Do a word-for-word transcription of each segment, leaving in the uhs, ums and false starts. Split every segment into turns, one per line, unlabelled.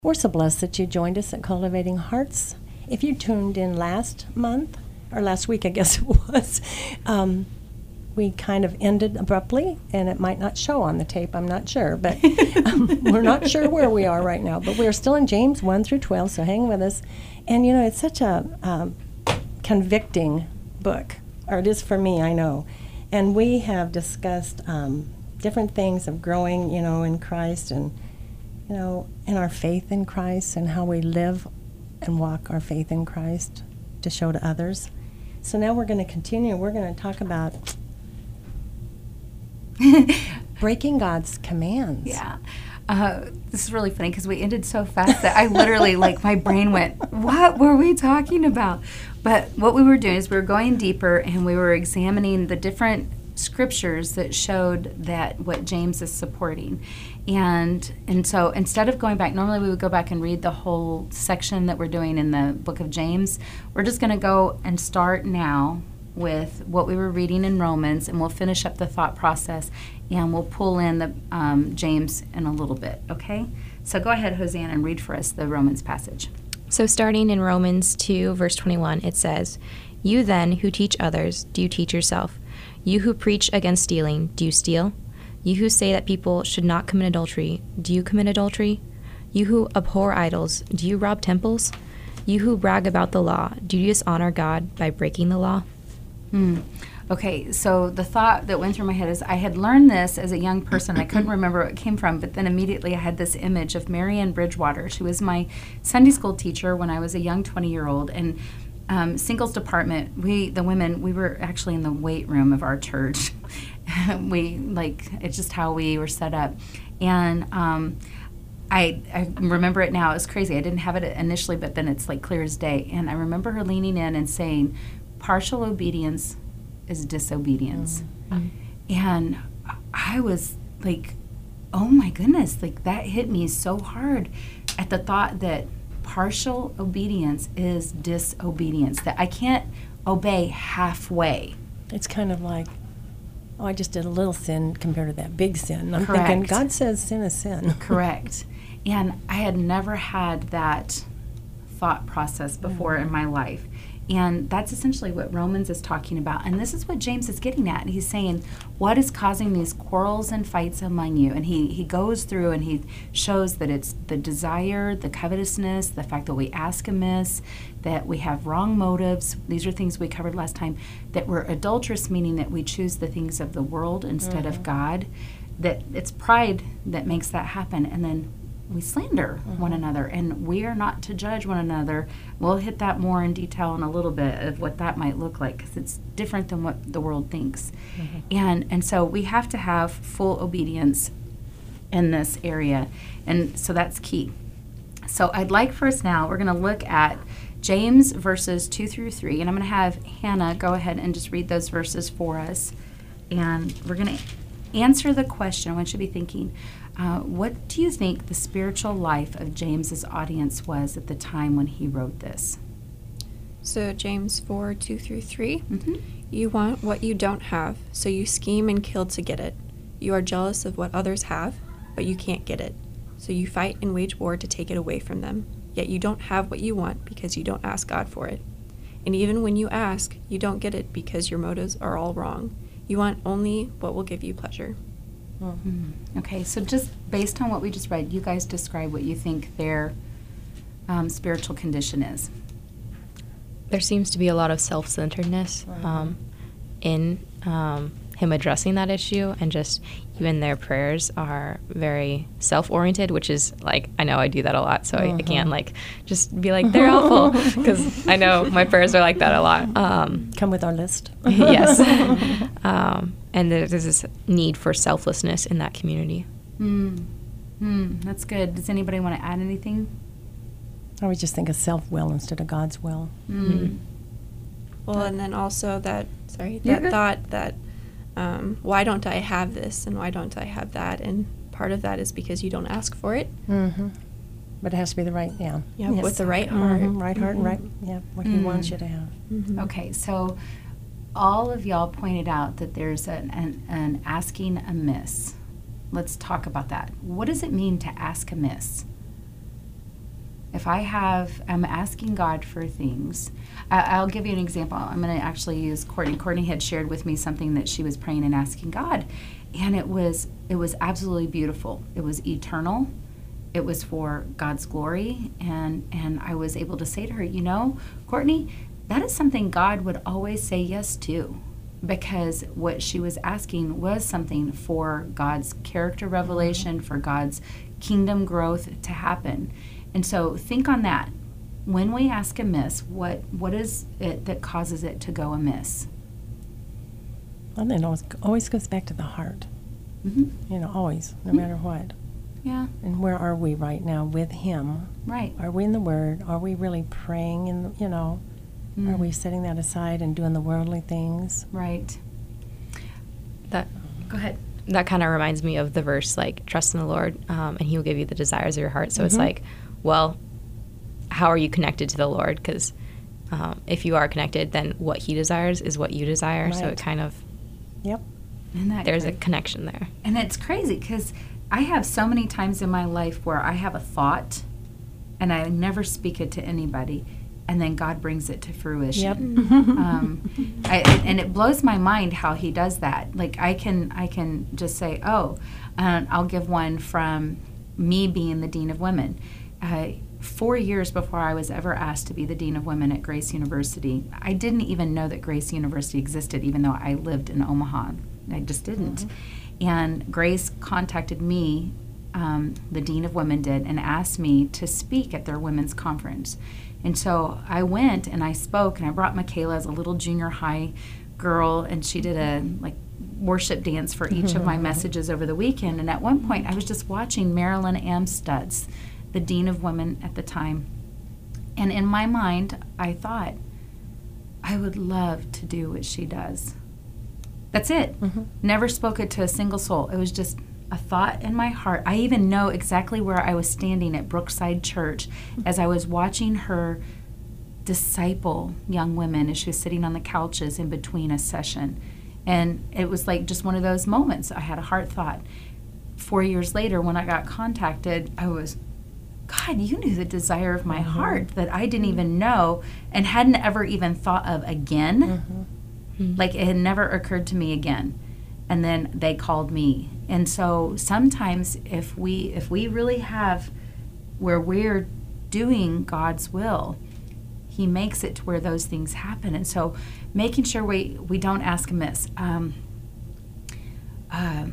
We're so blessed that you joined us at Cultivating Hearts. If you tuned in last month, or last week I guess it was, um, we kind of ended abruptly, and it might not show on the tape, I'm not sure, but um, we're not sure where we are right now, but we're still in James one through twelve, so hang with us. And you know, it's such a um, convicting book, or it is for me, I know. And we have discussed um, different things of growing, you know, in Christ, and you know, in our faith in Christ, and how we live and walk our faith in Christ to show to others. So now we're going to continue. We're going to talk about breaking God's commands.
Yeah. Uh, this is really funny because we ended so fast that I literally, like, my brain went, what were we talking about? But what we were doing is we were going deeper, and we were examining the different scriptures that showed that what James is supporting. And and so instead of going back, normally we would go back and read the whole section that we're doing in the book of James. We're just going to go and start now with what we were reading in Romans, and we'll finish up the thought process, and we'll pull in the um, James in a little bit, okay? So go ahead, Hosanna, and read for us the Romans passage.
So starting in Romans two, verse twenty-one, it says, "You then who teach others, do you teach yourself? You who preach against stealing, do you steal? You who say that people should not commit adultery, do you commit adultery? You who abhor idols, do you rob temples? You who brag about the law, do you dishonor God by breaking the law?"
Hmm. Okay, so the thought that went through my head is I had learned this as a young person. I couldn't remember where it came from, but then immediately I had this image of Marianne Bridgewater. She was my Sunday school teacher when I was a young twenty-year-old, and um, singles department, we, the women, we were actually in the weight room of our church. we, like, it's just how we were set up. And um, I, I remember it now. It was crazy. I didn't have it initially, but then it's like clear as day. And I remember her leaning in and saying, partial obedience is disobedience. Mm-hmm. And I was like, oh my goodness, like that hit me so hard at the thought that partial obedience is disobedience, that I can't obey halfway.
It's kind of like, oh, I just did a little sin compared to that big sin. I'm
Correct.
thinking, God says sin is sin.
Correct. And I had never had that thought process before mm-hmm. in my life. And that's essentially what Romans is talking about. And this is what James is getting at. He's saying, what is causing these quarrels and fights among you? And he, he goes through and he shows that it's the desire, the covetousness, the fact that we ask amiss, that we have wrong motives. These are things we covered last time. That we're adulterous, meaning that we choose the things of the world instead mm-hmm. of God. That it's pride that makes that happen. And then we slander mm-hmm. one another, and we are not to judge one another. We'll hit that more in detail in a little bit of what that might look like, because it's different than what the world thinks. Mm-hmm. And and so we have to have full obedience in this area, and so that's key. So I'd like for us now, we're going to look at James verses two through three, and I'm going to have Hannah go ahead and just read those verses for us, and we're going to answer the question. I want you to be thinking, Uh, what do you think the spiritual life of James's audience was at the time when he wrote this?
So James four, two through three.
Mm-hmm.
You want what you don't have, so you scheme and kill to get it. You are jealous of what others have, but you can't get it. So you fight and wage war to take it away from them. Yet you don't have what you want because you don't ask God for it. And even when you ask, you don't get it because your motives are all wrong. You want only what will give you pleasure.
Mm-hmm. Okay, so just based on what we just read, you guys describe what you think their um, spiritual condition is.
There seems to be a lot of self-centeredness um, in um, him addressing that issue, and just even their prayers are very self-oriented, which is like, I know I do that a lot, so uh-huh. I, I can't like just be like, they're awful, because I know my prayers are like that a lot. Um,
Come with our list.
Yes. um, and there's this need for selflessness in that community.
Mm. Mm, that's good. Does anybody want to add anything?
I would just think of self-will instead of God's will.
Mm.
Mm-hmm. Well, and then also that, sorry,
You're
that
good.
thought that, um, why don't I have this and why don't I have that? And part of that is because you don't ask for it.
Mm-hmm. But it has to be the right, yeah.
Yeah,
Yes.
with the right heart.
Mm-hmm. Right heart
Mm-hmm.
and right, yeah, what
Mm.
he wants you to have.
Mm-hmm.
Okay, so all of y'all pointed out that there's an, an, an asking amiss. Let's talk about that. What does it mean to ask amiss? if I have, I'm asking God for things. I, I'll give you an example. I'm going to actually use Courtney. Courtney had shared with me something that she was praying and asking God, and it was it was absolutely beautiful. It was eternal. It was for God's glory, and and I was able to say to her, you know, Courtney, that is something God would always say yes to, because what she was asking was something for God's character revelation, for God's kingdom growth to happen. And so think on that. When we ask amiss, what what is it that causes it to go amiss?
Well, it always, always goes back to the heart.
Mm-hmm.
You know, always, no
Mm-hmm.
matter what.
Yeah,
And where are we right now with Him?
right.
Are we in the Word? Are we really praying? And you know,
Mm.
are we setting that aside and doing the worldly things?
Right.
That
Go ahead.
that kind of reminds me of the verse, like, trust in the Lord, um, and He will give you the desires of your heart. So it's
Mhm.
like, well, how are you connected to the Lord? Because um, if you are connected, then what He desires is what you desire. So
Right.
it kind of,
Yep.
Isn't that
there's a
great?
connection there.
And it's crazy because I have so many times in my life where I have a thought and I never speak it to anybody, and then God brings it to fruition.
Yep.
um, I, and it blows my mind how He does that. Like I can, I can just say, oh, uh, I'll give one from me being the Dean of Women. Uh, four years before I was ever asked to be the Dean of Women at Grace University, I didn't even know that Grace University existed, even though I lived in Omaha. I just didn't. And Grace contacted me, um, the Dean of Women did, and asked me to speak at their women's conference. And so I went and I spoke, and I brought Michaela as a little junior high girl, and she did a like worship dance for each of my messages over the weekend. And at one point, I was just watching Marilyn Amstutz, the Dean of Women at the time. And in my mind, I thought, I would love to do what she does. That's it.
Mhm.
Never spoke it to a single soul. It was just a thought in my heart. I even know exactly where I was standing at Brookside Church as I was watching her disciple young women as she was sitting on the couches in between a session. And it was like just one of those moments. I had a heart thought. Four years later, when I got contacted, I was, God, you knew the desire of my
Mhm.
heart that I didn't even know and hadn't ever even thought of again.
Mhm.
Like it had never occurred to me again. And then they called me. And so sometimes if we if we really have where we're doing God's will, He makes it to where those things happen. And so making sure we, we don't ask amiss. Um, uh,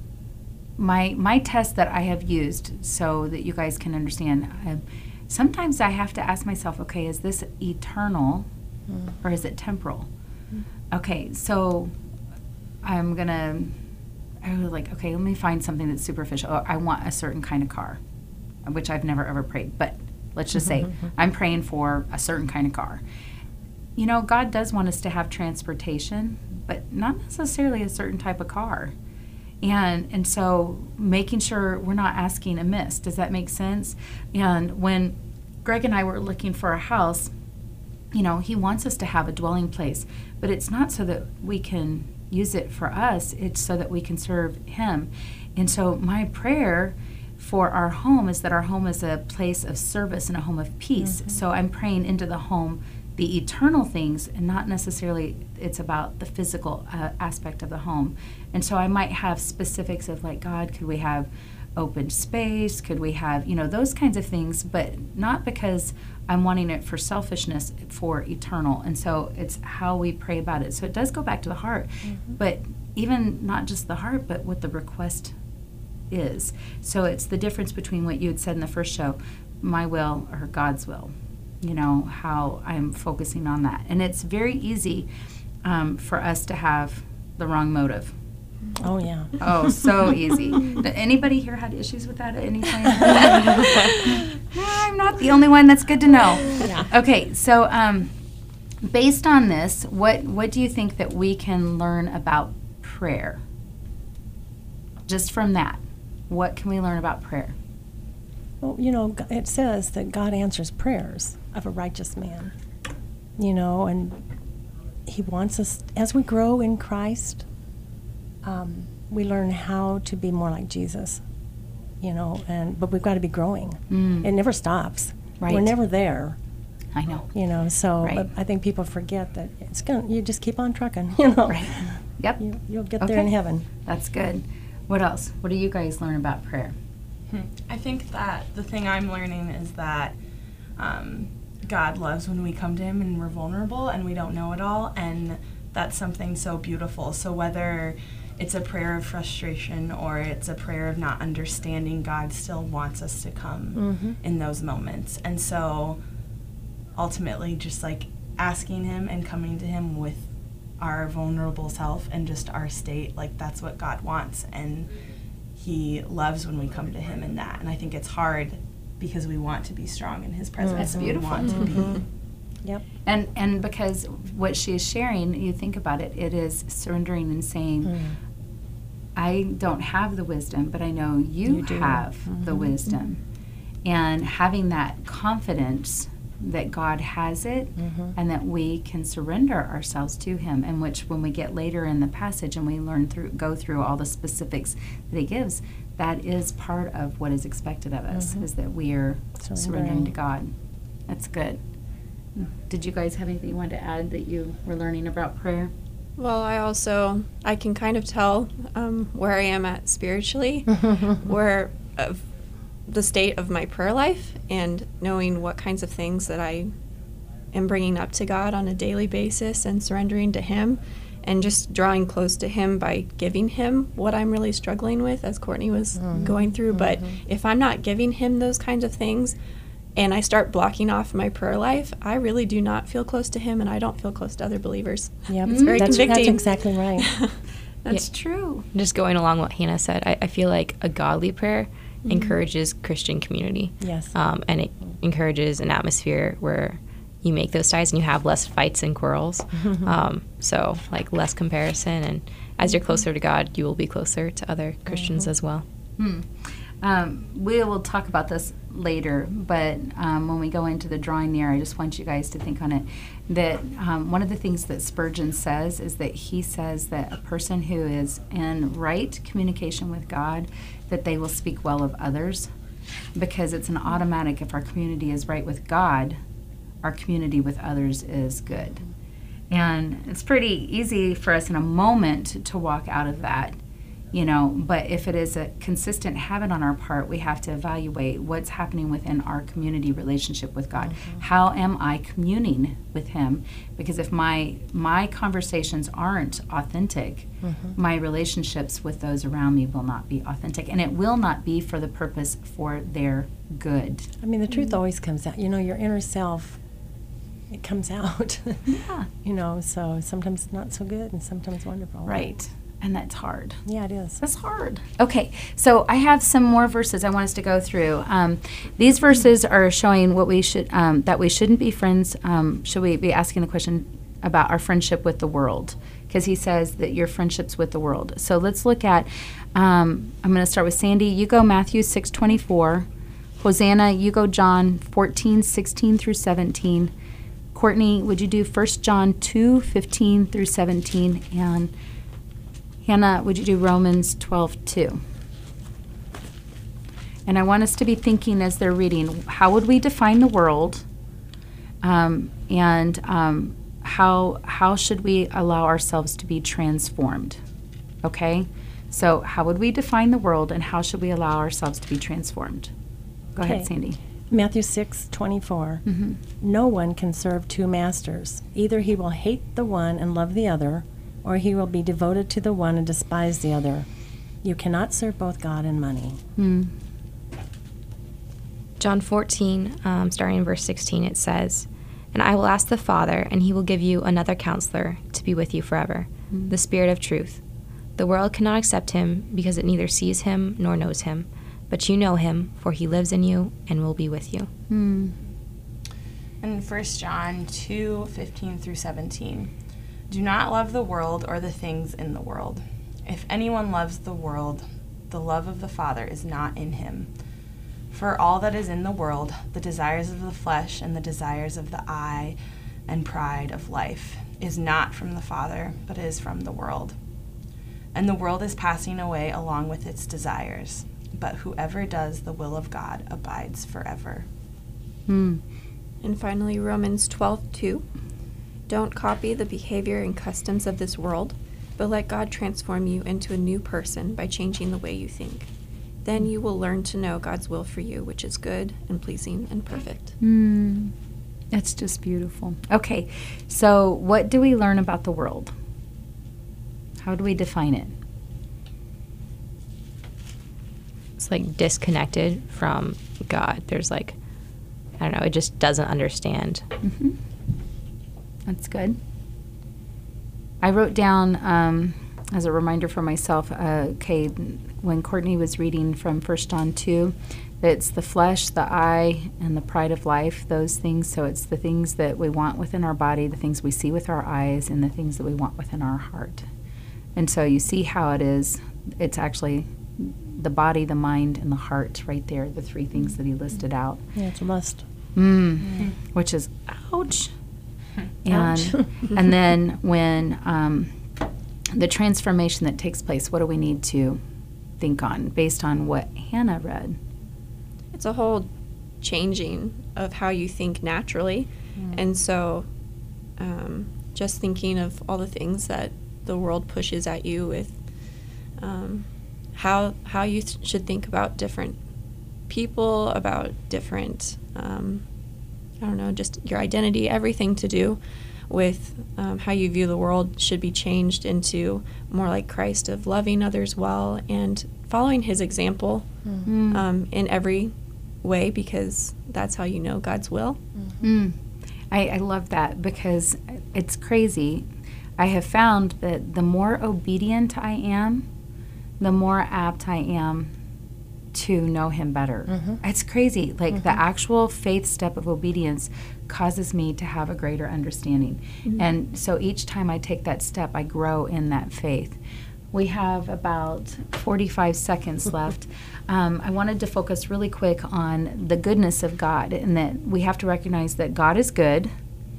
my my test that I have used so that you guys can understand, uh, sometimes I have to ask myself, okay, is this eternal or is it temporal? Okay, so I'm gonna, I was like, okay, let me find something that's superficial. Oh, I want a certain kind of car, which I've never ever prayed, but let's just say I'm praying for a certain kind of car. You know, God does want us to have transportation, but not necessarily a certain type of car. And and so making sure we're not asking amiss. Does that make sense? And when Greg and I were looking for a house, you know, He wants us to have a dwelling place, but it's not so that we can use it for us. It's so that we can serve Him. And so my prayer for our home is that our home is a place of service and a home of peace. Mm-hmm. So I'm praying into the home the eternal things, and not necessarily it's about the physical uh, aspect of the home. And so I might have specifics of like, God, could we have open space? Could we have, you know, those kinds of things, but not because I'm wanting it for selfishness, for eternal. And so it's how we pray about it. So it does go back to the heart, mm-hmm. but even not just the heart, but what the request is. So it's the difference between what you had said in the first show, my will or God's will, you know, how I'm focusing on that. And it's very easy um, for us to have the wrong motive.
Oh, yeah.
Oh, so easy. Did anybody here had issues with that at any point? No, I'm not the only one. That's good to know.
Yeah.
Okay, so um, based on this, what, what do you think that we can learn about prayer? Just from that, what can we learn about prayer?
Well, you know, it says that God answers prayers of a righteous man, you know, and He wants us, as we grow in Christ, um, we learn how to be more like Jesus, you know, and but we've got to be growing.
Mm.
It never stops.
Right.
We're never there,
I know.
you know. So
Right.
but I think people forget that it's going. You just keep on trucking, you know.
Right. Yep.
You, you'll get there in
Okay.
heaven.
That's good. What else? What do you guys learn about prayer?
Hmm. I think that the thing I'm learning is that um, God loves when we come to Him and we're vulnerable and we don't know it all, and that's something so beautiful. So whether it's a prayer of frustration or it's a prayer of not understanding, God still wants us to come
Mm-hmm.
in those moments. And so ultimately just like asking Him and coming to Him with our vulnerable self and just our state, like that's what God wants. And He loves when we come to Him in that. And I think it's hard because we want to be strong in His presence.
That's
and
beautiful.
We want to be.
Yep.
And and because what she is sharing, you think about it, it is surrendering and saying,
Mm.
I don't have the wisdom, but I know you,
You do.
have the wisdom. And having that confidence that God has it
Mhm.
and that we can surrender ourselves to Him, and which when we get later in the passage and we learn through go through all the specifics that He gives, that is part of what is expected of us,
Mhm.
is that we are
Surrendering.
surrendering to God. That's good. Did you guys have anything you wanted to add that you were learning about prayer?
Well, I also, I can kind of tell um, where I am at spiritually, where of the state of my prayer life, and knowing what kinds of things that I am bringing up to God on a daily basis and surrendering to Him, and just drawing close to Him by giving Him what I'm really struggling with, as Courtney was
Mhm.
going through. But
Mhm.
if I'm not giving Him those kinds of things, and I start blocking off my prayer life, I really do not feel close to Him, and I don't feel close to other believers.
Yep.
It's very
that's,
convicting.
That's exactly right.
That's true.
Just going along what Hannah said, I, I feel like a godly prayer
Mm-hmm.
encourages Christian community.
Yes.
Um, and it encourages an atmosphere where you make those ties and you have less fights and quarrels. um, so, like, less comparison. And as you're closer to God, you will be closer to other Christians
Mm-hmm.
as well.
Hmm. Um, we will talk about this later, but um, when we go into the drawing near, I just want you guys to think on it. That um, one of the things that Spurgeon says is that he says that a person who is in right communication with God, that they will speak well of others, because it's an automatic. If our community is right with God, our community with others is good. And it's pretty easy for us in a moment to walk out of that, you know, but if it is a consistent habit on our part, we have to evaluate what's happening within our community relationship with God.
Mm-hmm.
How am I communing with Him? Because if my my conversations aren't authentic,
Mhm.
my relationships with those around me will not be authentic, and it will not be for the purpose for their good.
I mean, the truth always comes out. You know, your inner self, it comes out.
Yeah.
You know, so sometimes not so good and sometimes wonderful.
Right. And that's hard.
Yeah, it is.
That's hard. Okay, so I have some more verses I want us to go through. Um, these verses are showing what we should, um, that we shouldn't be friends. Um, should we be asking the question about our friendship with the world? Because he says that your friendships with the world. So let's look at, um, I'm going to start with Sandy. You go Matthew six twenty-four. Hosanna, you go John fourteen sixteen through seventeen. Courtney, would you do First John two fifteen through seventeen? And Hannah, would you do Romans twelve two? And I want us to be thinking as they're reading, how would we define the world? Um, and um, how how should we allow ourselves to be transformed? Okay? So how would we define the world, and how should we allow ourselves to be transformed? Go
Okay.
ahead, Sandy.
Matthew six twenty-four.
Mm-hmm.
No one can serve two masters. Either he will hate the one and love the other, or he will be devoted to the one and despise the other. You cannot serve both God and money.
Mm.
John fourteen, um, starting in verse sixteen, it says, "And I will ask the Father, and he will give you another counselor to be with you forever,
Mm.
the Spirit of truth. The world cannot accept him because it neither sees him nor knows him. But you know him, for he lives in you and will be with you."
Mm.
And First John two fifteen through seventeen. Do not love the world or the things in the world. If anyone loves the world, the love of the Father is not in him. For all that is in the world, the desires of the flesh and the desires of the eye and pride of life, is not from the Father, but is from the world. And the world is passing away along with its desires, but whoever does the will of God abides forever.
Mm.
And finally, Romans twelve two. Don't copy the behavior and customs of this world, but let God transform you into a new person by changing the way you think. Then you will learn to know God's will for you, which is good and pleasing and perfect.
Mm. That's just beautiful. Okay, so what do we learn about the world? How do we define it?
It's like disconnected from God. There's like, I don't know, it just doesn't understand.
Mm-hmm. That's good. I wrote down, um, as a reminder for myself, uh, okay, when Courtney was reading from First John two, that it's the flesh, the eye, and the pride of life, those things. So it's the things that we want within our body, the things we see with our eyes, and the things that we want within our heart. And so you see how it is. It's actually the body, the mind, and the heart right there, the three things that he listed out.
Yeah, it's a must.
Mm. Mm. Which is, ouch.
Ouch.
And, and then when um, the transformation that takes place, what do we need to think on based on what Hannah read?
It's a whole changing of how you think naturally.
Mm.
And so um, just thinking of all the things that the world pushes at you with um, how how you th- should think about different people, about different, um, I don't know, just your identity, everything to do with um, how you view the world should be changed into more like Christ, of loving others well and following his example
Mm.
um, in every way, because that's how you know God's will.
Mm. I, I love that, because it's crazy. I have found that the more obedient I am, the more apt I am to know him better.
Mm-hmm.
It's crazy. Like
Mm-hmm.
the actual faith step of obedience causes me to have a greater understanding.
Mm-hmm.
And so each time I take that step, I grow in that faith. We have about forty-five seconds left. Um, I wanted to focus really quick on the goodness of God, and that we have to recognize that God is good.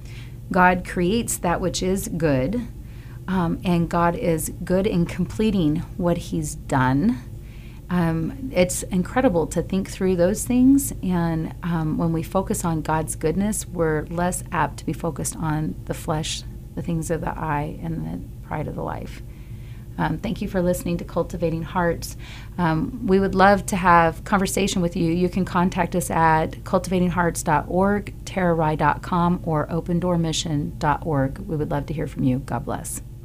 God creates that which is good, um, and God is good in completing what he's done. Um, it's incredible to think through those things, and um, when we focus on God's goodness, we're less apt to be focused on the flesh, the things of the eye, and the pride of the life. Um, thank you for listening to Cultivating Hearts. Um, we would love to have conversation with you. You can contact us at cultivating hearts dot org, tara rai dot com, or open door mission dot org. We would love to hear from you. God bless.